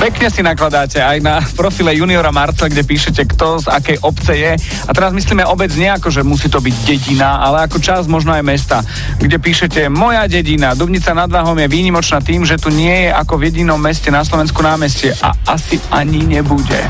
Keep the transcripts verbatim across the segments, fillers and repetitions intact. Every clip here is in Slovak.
Pekne si nakladáte aj na profile juniora Marcel, kde píšete, kto z akej obce je. A teraz myslíme obec nie ako, že musí to byť dedina, ale ako časť možno aj mesta, kde píšete moja dedina. Dubnica nad Váhom je výnimočná tým, že tu nie je ako v jedinom meste na Slovensku námestie a asi ani nebude.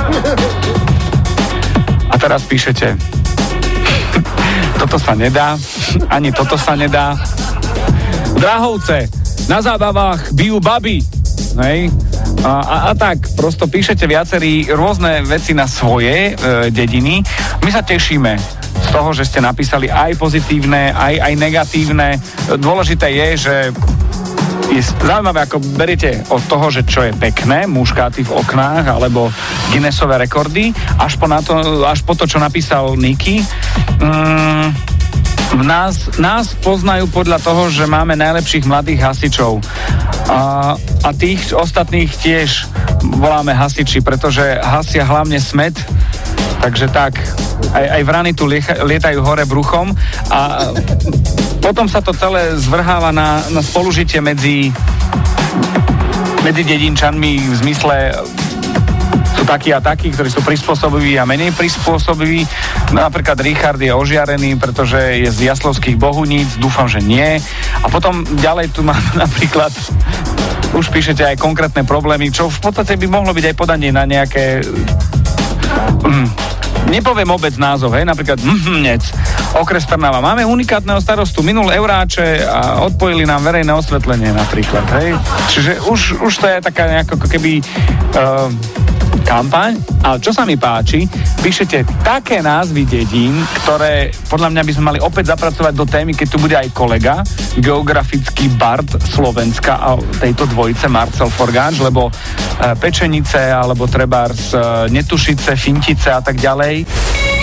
A teraz píšete toto sa nedá, ani toto sa nedá. Drahovce, na zábavách bijú baby. Hej. A, a, a tak, prosto píšete viacerí rôzne veci na svoje e, dediny. My sa tešíme z toho, že ste napísali aj pozitívne, aj, aj negatívne. Dôležité je, že je zaujímavé, ako beriete od toho, že čo je pekné, muškáty v oknách, alebo Guinnessové rekordy, až po, na to, až po to, čo napísal Niky. Mm, Nás, nás poznajú podľa toho, že máme najlepších mladých hasičov. A, a tých ostatných tiež voláme hasiči, pretože hasia hlavne smet. Takže tak, aj, aj vrany tu liecha, lietajú hore bruchom a potom sa to celé zvrháva na, na spolužitie medzi, medzi dedinčanmi v zmysle sú takí a takí, ktorí sú prispôsobiví a menej prispôsobiví. Napríklad Richard je ožiarený, pretože je z Jaslovských Bohuníc, dúfam, že nie. A potom ďalej tu mám napríklad, už píšete aj konkrétne problémy, čo v podstate by mohlo byť aj podanie na nejaké... Mm, nepoviem obec názov, hej, napríklad Mhnec, okres Trnava. Máme unikátneho starostu, minul euráče a odpojili nám verejné osvetlenie napríklad, hej. Čiže už, už to je taká nejako keby... Uh, kampaň, ale čo sa mi páči, píšete také názvy dedín, ktoré podľa mňa by sme mali opäť zapracovať do témy, keď tu bude aj kolega, geografický bard Slovenska a tejto dvojice Marcel Forgáč, lebo e, Pečenice, alebo trebárs e, Netušice, Fintice a tak ďalej.